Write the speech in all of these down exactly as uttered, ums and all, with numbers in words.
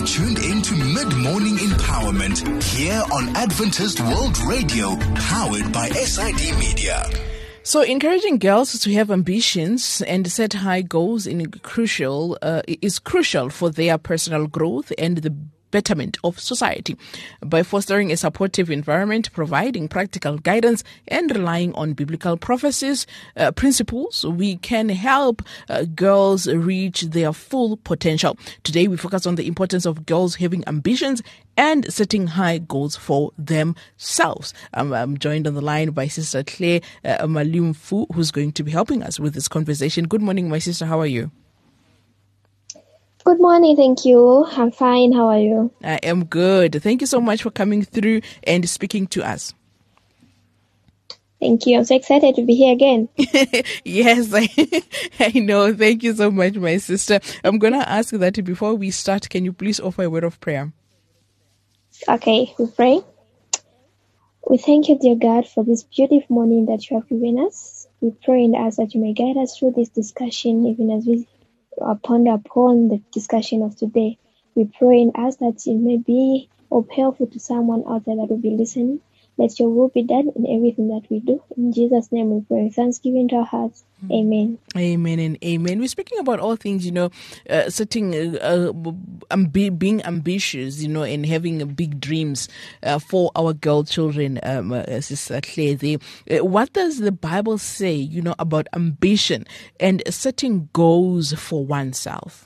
are tuned into Mid-Morning Empowerment here on Adventist World Radio, powered by S I D Media. So encouraging girls to have ambitions and set high goals in crucial uh, is crucial for their personal growth and the betterment of society. By fostering a supportive environment, providing practical guidance, and relying on biblical prophecies, uh, principles, we can help uh, girls reach their full potential. Today, we focus on the importance of girls having ambitions and setting high goals for themselves. Um, I'm joined on the line by Sister Claire uh, Malumfu, who's going to be helping us with this conversation. Good morning, my sister. How are you? Good morning, thank you. I'm fine. How are you? I am good. Thank you so much for coming through and speaking to us. Thank you. I'm so excited to be here again. Yes, I, I know. Thank you so much, my sister. I'm going to ask that before we start, can you please offer a word of prayer? Okay, we pray. We thank you, dear God, for this beautiful morning that you have given us. We pray and ask that you may guide us through this discussion, even as we ponder upon the discussion of today. We pray and ask that it may be of helpful to someone out there that will be listening. Let your will be done in everything that we do. In Jesus' name we pray. Thanksgiving to our hearts. Mm. Amen. Amen and amen. We're speaking about all things, you know, uh, setting, uh, amb- being ambitious, you know, and having big dreams uh, for our girl children, um, uh, Sister Claire. Uh, what does the Bible say, you know, about ambition and setting goals for oneself?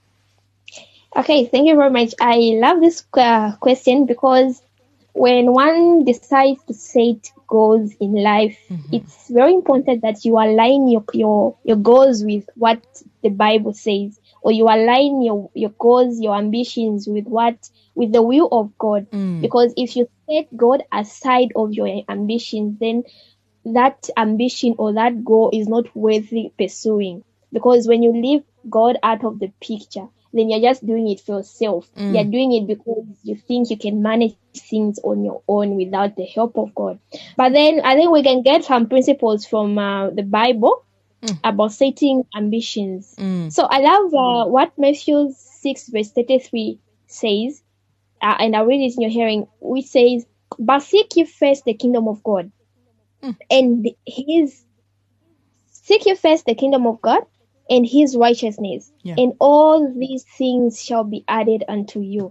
Okay, thank you very much. I love this uh, question because when one decides to set goals in life, mm-hmm. it's very important that you align your, your your goals with what the Bible says, or you align your, your goals, your ambitions with what with the will of God. Mm. Because if you set God aside of your ambitions, then that ambition or that goal is not worthy pursuing. Because when you leave God out of the picture, then you're just doing it for yourself. Mm. You're doing it because you think you can manage things on your own without the help of God. But then I think we can get some principles from uh, the Bible mm. about setting ambitions. Mm. So I love uh, what Matthew six verse thirty-three says, uh, and I'll read it in your hearing, which says, "But seek ye first the kingdom of God, mm. and his seek ye first the kingdom of God, and his righteousness, yeah. and all these things shall be added unto you."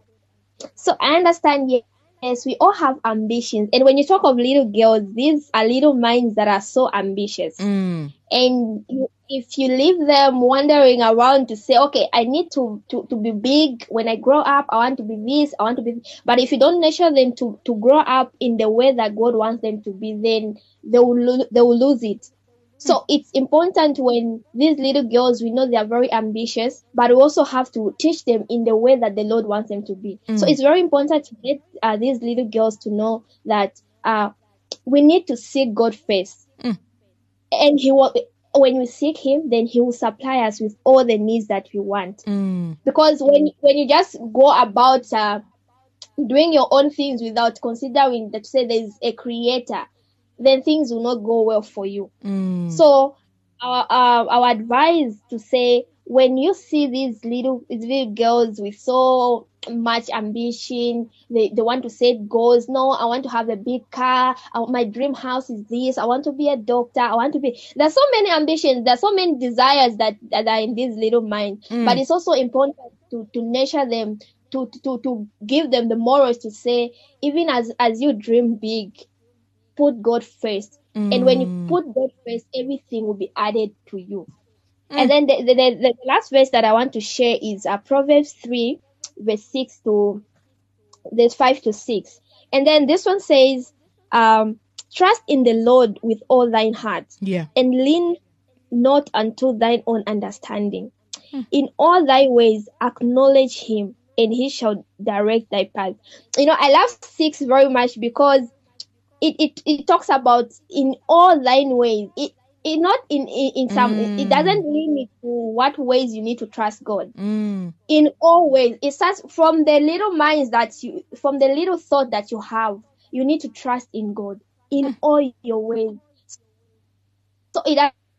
So I understand, yes, we all have ambitions. And when you talk of little girls, these are little minds that are so ambitious. Mm. And you, if you leave them wandering around to say, okay, I need to, to, to be big when I grow up, I want to be this, I want to be this. But if you don't nurture them to, to grow up in the way that God wants them to be, then they will, lo- they will lose it. So it's important when these little girls, we know they are very ambitious, but we also have to teach them in the way that the Lord wants them to be. Mm. So it's very important to get uh, these little girls to know that uh, we need to seek God first. Mm. And he will, when we seek him, then he will supply us with all the needs that we want. Mm. Because when, when you just go about uh, doing your own things without considering that, say, there's a creator, then things will not go well for you. Mm. So our, our our advice to say, when you see these little these little girls with so much ambition, they, they want to set goals. No, I want to have a big car. I, my dream house is this. I want to be a doctor. I want to be... There's so many ambitions. There's so many desires that, that are in this little mind. Mm. But it's also important to, to nurture them, to, to, to give them the morals to say, even as, as you dream big, put God first. Mm. And when you put God first, everything will be added to you. Mm. And then the, the, the, the last verse that I want to share is uh, Proverbs three, verse six to verse five to six. And then this one says, um, trust in the Lord with all thine heart, yeah. and lean not unto thine own understanding. Mm. In all thy ways acknowledge him, and he shall direct thy path. You know, I love six very much because It, it it talks about in all thine ways. It it not in in, in some. Mm. It doesn't limit to what ways you need to trust God. Mm. In all ways, it starts from the little minds that you, from the little thought that you have. You need to trust in God in mm. all your ways. So it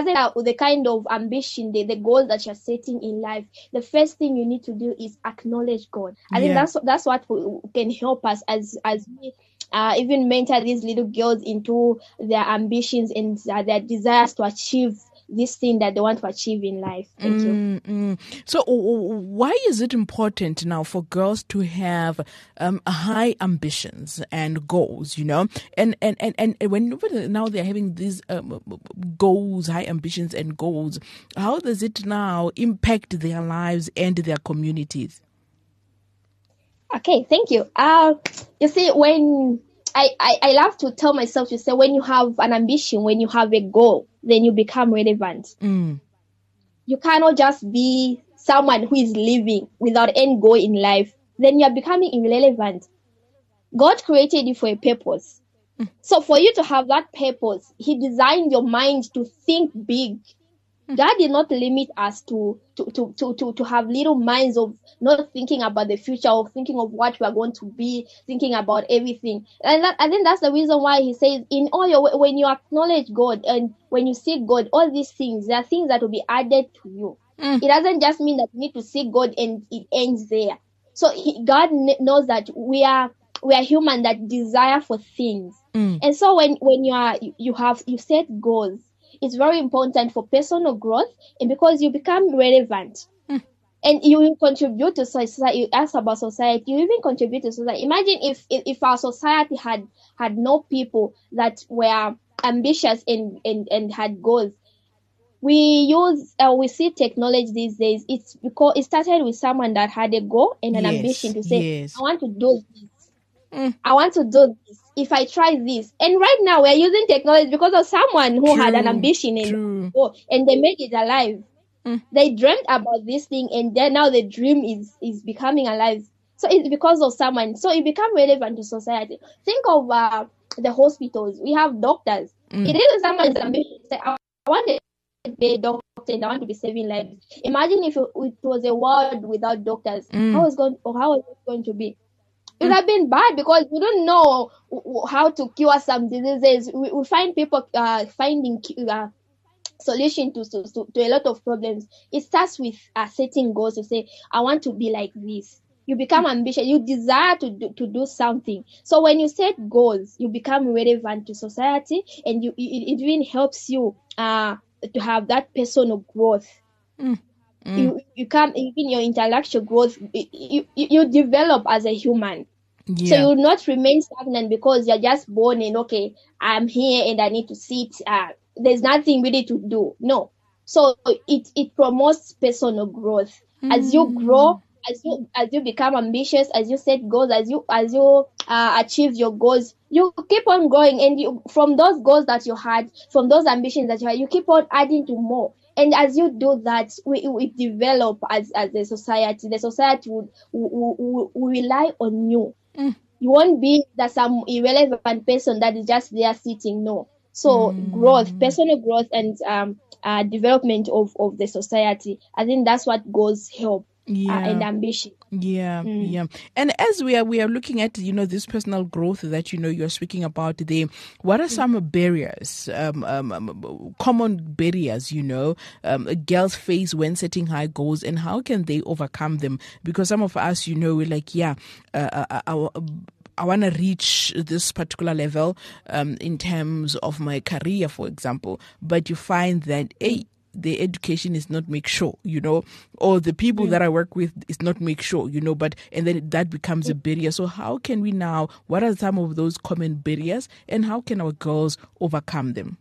uh, the kind of ambition, the, the goals that you're setting in life, the first thing you need to do is acknowledge God. I Yeah. think that's that's what can help us as as we uh, even mentor these little girls into their ambitions and uh, their desires to achieve this thing that they want to achieve in life. Thank you. Mm-hmm. So why is it important now for girls to have um, high ambitions and goals, you know? And and, and, and when now they're having these um, goals, high ambitions and goals, how does it now impact their lives and their communities? Okay, thank you. Uh, you see, when I, I, I love to tell myself to say, when you have an ambition, when you have a goal, then you become relevant. Mm. You cannot just be someone who is living without any goal in life. Then you are becoming irrelevant. God created you for a purpose. Mm. So for you to have that purpose, He designed your mind to think big. God did not limit us to, to, to, to, to, to have little minds of not thinking about the future or thinking of what we are going to be, thinking about everything. And that, I think that's the reason why He says, in all your, when you acknowledge God and when you seek God, all these things, there are things that will be added to you. Mm. It doesn't just mean that you need to seek God and it ends there. So he, God knows that we are, we are human that desire for things. Mm. And so when, when you are, you, you have, you set goals, it's very important for personal growth and because you become relevant. Mm. And you will contribute to society. You ask about society, you even contribute to society. Imagine if, if, if our society had, had no people that were ambitious and, and, and had goals. We use, uh, we see technology these days. It's because it started with someone that had a goal and an yes, ambition to say, yes. I want to do this. Mm. I want to do this. If I try this, and right now we're using technology because of someone who true, had an ambition and, oh, and they made it alive. Mm. They dreamt about this thing, and then now the dream is is becoming alive. So it's because of someone. So it become relevant to society. Think of uh, the hospitals. We have doctors. Mm. It is someone's ambition. I want to be a doctor and I want to be saving lives. Imagine if it was a world without doctors. Mm. How is going? Or how is it going to be? It would have been bad because we don't know how to cure some diseases. We, we find people uh, finding uh, solution to, to to a lot of problems. It starts with uh, setting goals to say, I want to be like this. You become ambitious. You desire to do, to do something. So when you set goals, you become relevant to society, and you it, it even helps you uh, to have that personal growth. Mm. Mm. You you can even your intellectual growth. You, you you develop as a human. Yeah. So you will not remain stagnant because you're just born and okay, I'm here and I need to sit. Uh, there's nothing really to do. No. So it, it promotes personal growth. Mm. As you grow, as you as you become ambitious, as you set goals, as you as you uh, achieve your goals, you keep on growing, and you from those goals that you had, from those ambitions that you had, you keep on adding to more. And as you do that, we, we develop as, as a society. The society would, would, would, would rely on you. Mm. You won't be that some irrelevant person that is just there sitting. No. So mm. growth, personal growth and um, uh, development of, of the society. I think that's what goals help. Yeah. Uh, and ambition. Yeah, mm. yeah. And as we are we are looking at, you know, this personal growth that, you know, you're speaking about today, what are some mm. barriers, um, um, um, common barriers, you know, um, girls face when setting high goals, and how can they overcome them? Because some of us, you know, we're like, yeah, uh, I, I, I want to reach this particular level um, in terms of my career, for example, but you find that, hey, the education is not make sure, you know, or the people yeah. that I work with is not make sure, you know, but, and then that becomes a barrier. So how can we now, what are some of those common barriers and how can our girls overcome them?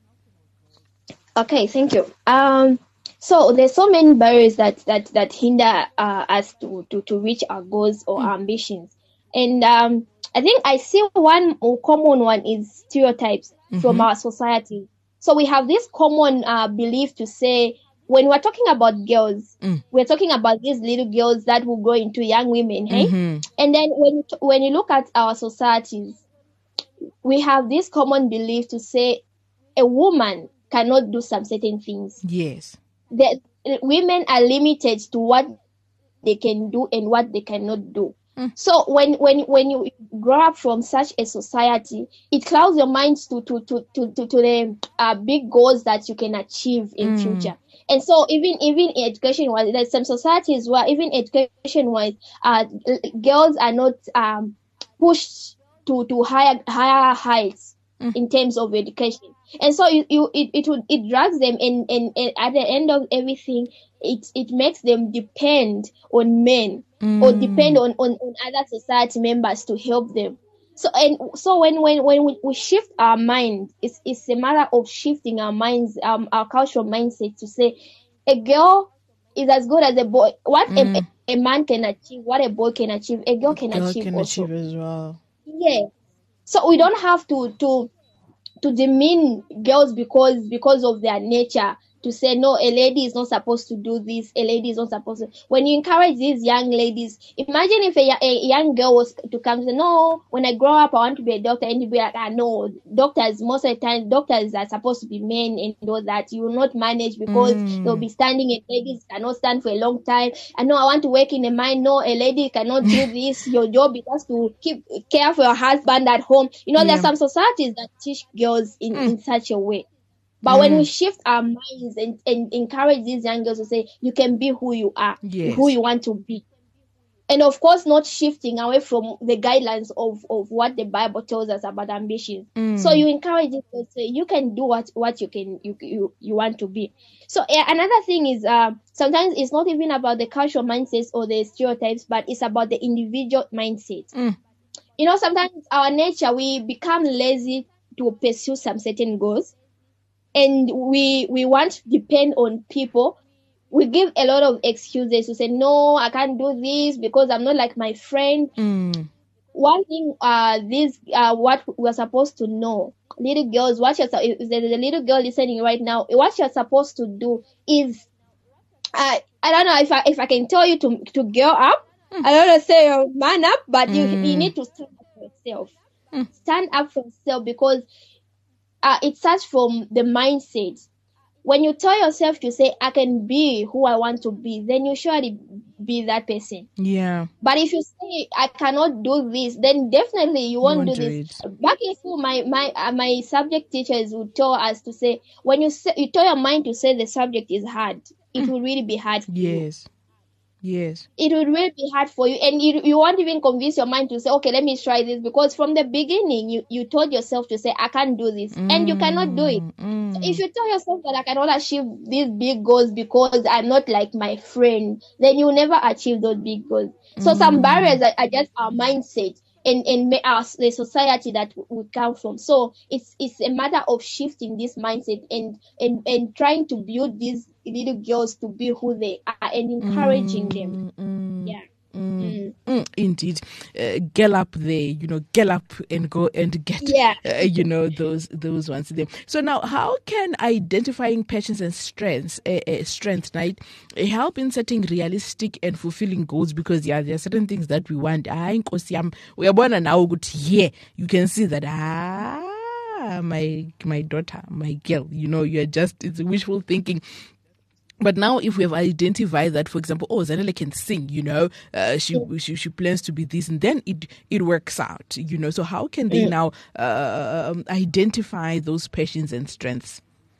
Okay, thank you. Um, so there's so many barriers that, that, that hinder uh, us to, to, to reach our goals or mm. our ambitions. And um, I think I see one common one is stereotypes mm-hmm. from our society. So we have this common uh, belief to say, when we're talking about girls, mm. we're talking about these little girls that will grow into young women, hey? Mm-hmm. And then when when you look at our societies, we have this common belief to say a woman cannot do some certain things. Yes. The, women are limited to what they can do and what they cannot do. Mm. So when, when, when you grow up from such a society, it clouds your minds to, to, to, to, to, to the uh, big goals that you can achieve in Mm. future. And so even, even in education wise, there's some societies where even education wise, uh, girls are not, um, pushed to, to higher, higher heights Mm. in terms of education. And so you, you, it, it would, it drags them, and, and, and at the end of everything, it, it makes them depend on men. Mm. Or depend on, on, on other society members to help them. So and so when when, when we, we shift our mind, it's it's a matter of shifting our minds, um, our cultural mindset to say a girl is as good as a boy. What Mm. a, a man can achieve, what a boy can achieve, a girl can Girl achieve can also. achieve as well. Yeah. So we don't have to to to demean girls because because of their nature, to say no, a lady is not supposed to do this, a lady is not supposed to. When you encourage these young ladies, imagine if a, a young girl was to come and say, no, when I grow up I want to be a doctor, and you be like, ah, no, doctors, most of the time doctors are supposed to be men, and all that you will not manage because Mm. they'll be standing, and ladies cannot stand for a long time. And no, I want to work in a mine, no, a lady cannot do this. Your job is just to keep care for your husband at home. You know, Yeah. there's some societies that teach girls in, Mm. in such a way. But Mm. when we shift our minds and, and encourage these young girls to say, you can be who you are, Yes. who you want to be. And of course, not shifting away from the guidelines of, of what the Bible tells us about ambition. Mm. So you encourage them to say, you can do what, what you can, you, you, you want to be. So uh, another thing is, uh, sometimes it's not even about the cultural mindsets or the stereotypes, but it's about the individual mindset. Mm. You know, sometimes our nature, we become lazy to pursue some certain goals. And we we want to depend on people. We give a lot of excuses to say, no, I can't do this because I'm not like my friend. Mm. One thing, uh, this, uh, what we're supposed to know, little girls, what you're, if there's a little girl listening right now, what you're supposed to do is, uh, I don't know if I, if I can tell you to, to girl up. Mm. I don't want to say uh, man up, but mm. you, you need to stand up for yourself. Mm. Stand up for yourself, because Uh, it starts from the mindset. When you tell yourself to say, I can be who I want to be, then you surely be that person. Yeah. But if you say, I cannot do this, then definitely you won't, you won't do, do this. It. Back in school, my my uh, my subject teachers would tell us to say, when you say, you tell your mind to say the subject is hard, it mm. will really be hard for yes. you. Yes. Yes. It would really be hard for you, and you, you won't even convince your mind to say, okay, let me try this, because from the beginning you, you told yourself to say, I can't do this, mm, and you cannot do it. Mm. So if you tell yourself that I cannot achieve these big goals because I'm not like my friend, then you will never achieve those big goals. So mm. some barriers are, are just our mindset and and our, the society that we come from. So it's it's a matter of shifting this mindset and and and trying to build these little girls to be who they are and encouraging mm, them. Mm, yeah. Mm, mm. Mm, indeed. Uh, get up there, you know, get up and go and get, yeah. uh, you know, those those ones there. So now, how can identifying passions and strengths, uh, uh, strength, right, help in setting realistic and fulfilling goals? Because yeah, there are certain things that we want. We are born and now good. Yeah, you can see that. Ah, my my daughter, my girl. You know, you're just it's wishful thinking. But now, if we have identified that, for example, oh, Zanele can sing, you know, uh, she, yeah. she she plans to be this, and then it it works out, you know. So how can they yeah. now uh, identify those passions and strengths?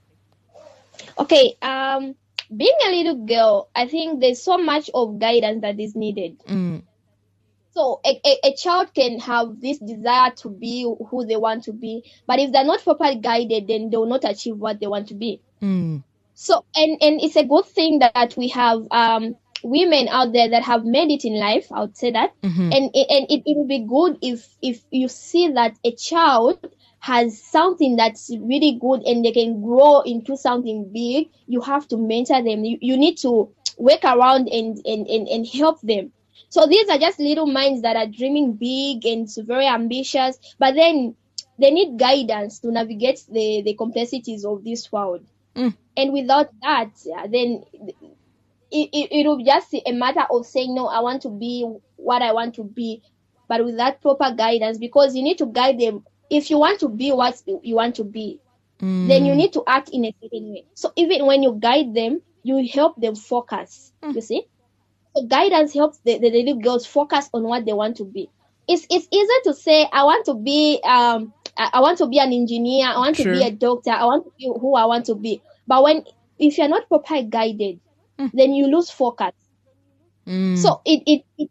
Okay, um, being a little girl, I think there's so much of guidance that is needed. Mm. So a, a, a child can have this desire to be who they want to be, but if they're not properly guided, then they will not achieve what they want to be. Mm. So, and, and it's a good thing that we have um, women out there that have made it in life, I would say that. Mm-hmm. And, and it, it would be good if, if you see that a child has something that's really good and they can grow into something big. You have to mentor them. You, you need to work around and, and, and, and help them. So these are just little minds that are dreaming big and very ambitious, but then they need guidance to navigate the, the complexities of this world. Mm. And without that, yeah, then it, it, it will just be a matter of saying, no, I want to be what I want to be, but with that proper guidance, because you need to guide them. If you want to be what you want to be, mm. then you need to act in a certain way. So even when you guide them, you help them focus, mm. you see? So guidance helps the, the little girls focus on what they want to be. It's it's easy to say, I want to be um I, I want to be an engineer, I want Sure. to be a doctor, I want to be who I want to be. But when if you're not properly guided, mm. then you lose focus. Mm. So it it it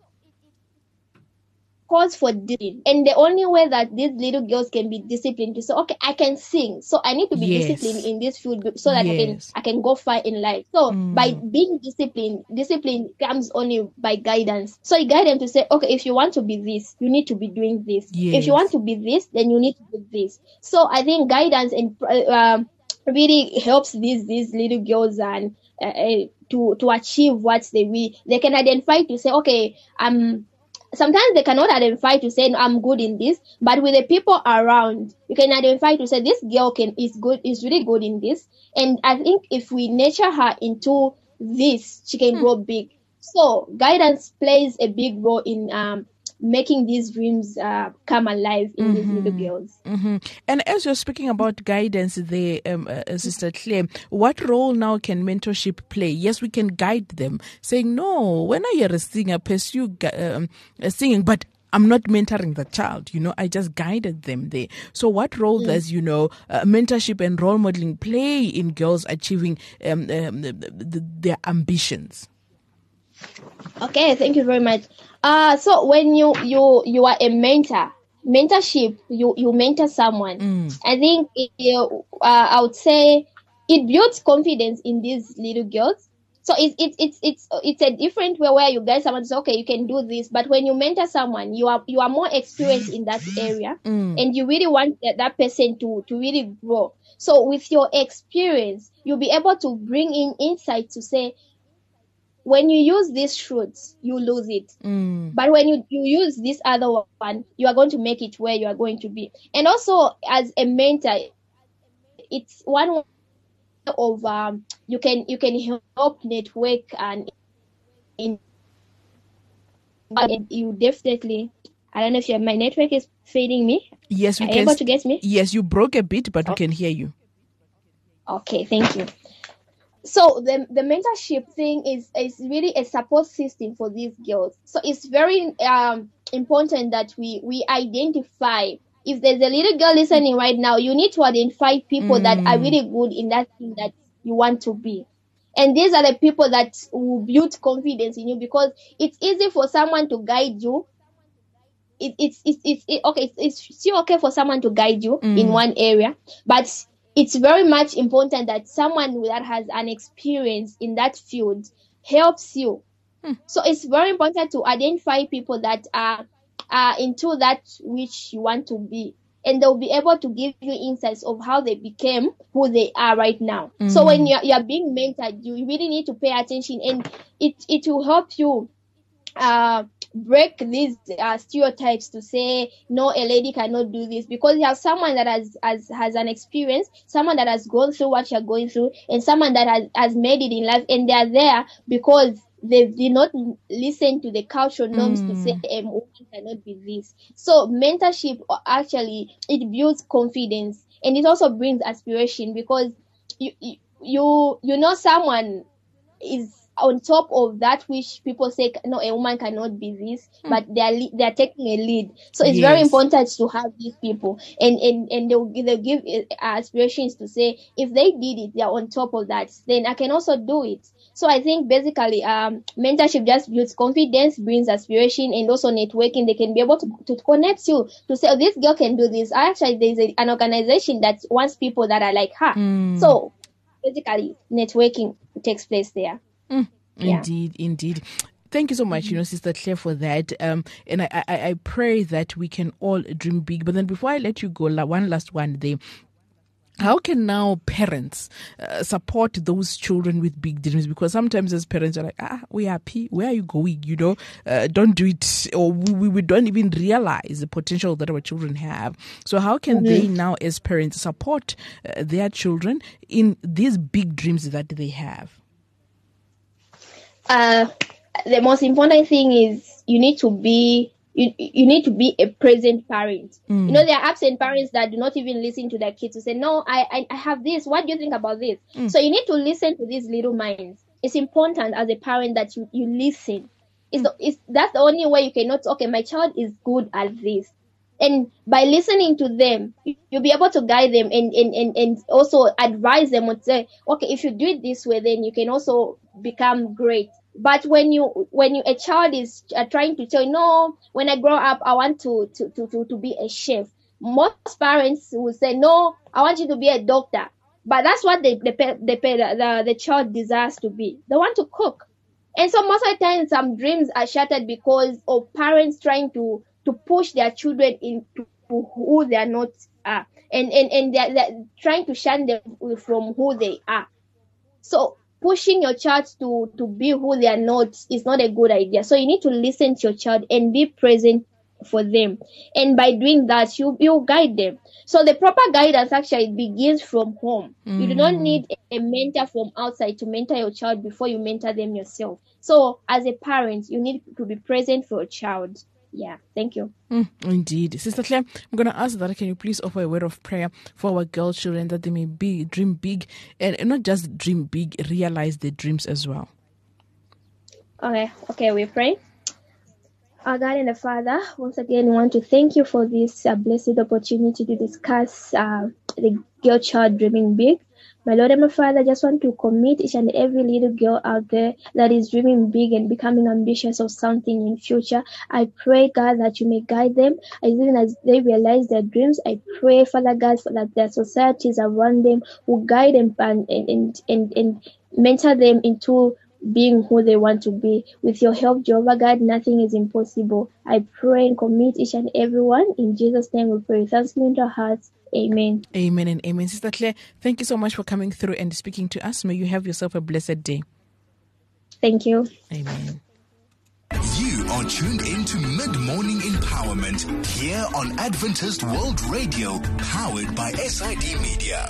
calls for discipline, and the only way that these little girls can be disciplined to say, okay, I can sing, so I need to be yes. disciplined in this field so that yes. I can I can go far in life. So mm. by being disciplined, discipline comes only by guidance. So you guide them to say, okay, if you want to be this, you need to be doing this. Yes. If you want to be this, then you need to do this. So I think guidance and um, really helps these these little girls and uh, to to achieve what they will. They can identify to say, okay, I'm. Sometimes they cannot identify to say, no, I'm good in this, but with the people around, you can identify to say, this girl can is good, is really good in this. And I think if we nurture her into this, she can hmm. grow big. So guidance plays a big role in um, making these dreams uh, come alive in mm-hmm. these little girls. Mm-hmm. And as you're speaking about guidance there, um, uh, Sister Claire, what role now can mentorship play? Yes, we can guide them, saying, no, when I hear a singer, pursue um, singing, but I'm not mentoring the child, you know, I just guided them there. So what role mm. does, you know, uh, mentorship and role modeling play in girls achieving um, um, the, the, their ambitions? Okay, thank you very much. Uh, so when you, you, you are a mentor, mentorship, you, you mentor someone. Mm. I think, it, uh, I would say it builds confidence in these little girls. So it's, it's, it's, it's, it's a different way where you guide someone to say, okay, you can do this. But when you mentor someone, you are, you are more experienced in that area mm. and you really want that, that person to, to really grow. So with your experience, you'll be able to bring in insight to say, when you use these fruits, you lose it. Mm. But when you, you use this other one, you are going to make it where you are going to be. And also, as a mentor, it's one way of um, you can you can help network and in and you definitely. I don't know if my network is fading me. Yes, we are can. Able to get me? Yes, you broke a bit, but okay. we can hear you. Okay, thank you. So the the mentorship thing is is really a support system for these girls. So it's very um important that we we identify. If there's a little girl listening right now, you need to identify people mm. that are really good in that thing that you want to be. And these are the people that will build confidence in you, because it's easy for someone to guide you. It, it's it's it's it, okay. It's, it's still okay for someone to guide you mm. in one area, but it's very much important that someone that has an experience in that field helps you. Hmm. So it's very important to identify people that are, are into that which you want to be. And they'll be able to give you insights of how they became who they are right now. Mm. So when you're, you're being mentored, you really need to pay attention, and it, it will help you uh, break these uh, stereotypes to say, no, a lady cannot do this, because you have someone that has, has, has an experience, someone that has gone through what you're going through, and someone that has, has made it in life, and they are there because they did not listen to the cultural norms mm. to say a woman cannot be this. So mentorship actually, it builds confidence, and it also brings aspiration, because you you you know someone is on top of that which people say, no, a woman cannot be this, mm. but they are they are taking a lead. So it's yes. very important to have these people, and and and they'll, they'll give aspirations to say, if they did it, they are on top of that, then I can also do it. So I think basically, um, mentorship just builds confidence, brings aspiration, and also networking. They can be able to, to connect you to say, oh, this girl can do this. Actually, there's a, an organization that wants people that are like her. Mm. So basically, networking takes place there. Mm. Yeah. Indeed, indeed. Thank you so much, you know, Sister Claire, for that. Um, and I, I, I pray that we can all dream big. But then before I let you go, one last one there. How can now parents uh, support those children with big dreams? Because sometimes as parents are like, ah, we're happy. Where are you going? You know, uh, don't do it. Or we, we don't even realize the potential that our children have. So how can mm-hmm. they now as parents support uh, their children in these big dreams that they have? Uh, the most important thing is you need to be You, you need to be a present parent. Mm. You know, there are absent parents that do not even listen to their kids to say, no, I, I, I have this. What do you think about this? Mm. So you need to listen to these little minds. it's important as a parent that you, you listen. It's, the, it's that's the only way you cannot, okay, my child is good at this. And by listening to them, you'll be able to guide them and, and, and, and also advise them and say, okay, if you do it this way, then you can also become great. But when you, when you, a child is uh, trying to tell you, no, when I grow up, I want to, to, to, to, to be a chef. Most parents will say, no, I want you to be a doctor. But that's what the, the, the, the, the child desires to be. They want to cook. And so most of the time, some dreams are shattered because of parents trying to, to push their children into who they are not are. And, and, and they're, they're trying to shun them from who they are. So pushing your child to, to be who they are not is not a good idea. So you need to listen to your child and be present for them. And by doing that, you, you guide them. So the proper guidance actually begins from home. Mm. You do not need a mentor from outside to mentor your child before you mentor them yourself. So as a parent, you need to be present for your child. Yeah, thank you. Mm, indeed. Sister Claire, I'm going to ask that, can you please offer a word of prayer for our girl children that they may be dream big and, and not just dream big, realize their dreams as well. Okay, okay, we pray. Our God and the Father, once again, we want to thank you for this uh, blessed opportunity to discuss uh, the girl child dreaming big. My Lord and my Father, I just want to commit each and every little girl out there that is dreaming big and becoming ambitious of something in future. I pray, God, that you may guide them as even as they realize their dreams. I pray, Father God, for that their societies around them will guide them and, and, and, and mentor them into being who they want to be. With your help, Jehovah God, nothing is impossible. I pray and commit each and everyone. In Jesus' name we pray. Thanksgiving to our hearts. Amen. Amen and amen. Sister Claire, thank you so much for coming through and speaking to us. May you have yourself a blessed day. Thank you. Amen. You are tuned into Mid-Morning Empowerment here on Adventist World Radio, powered by S I D Media.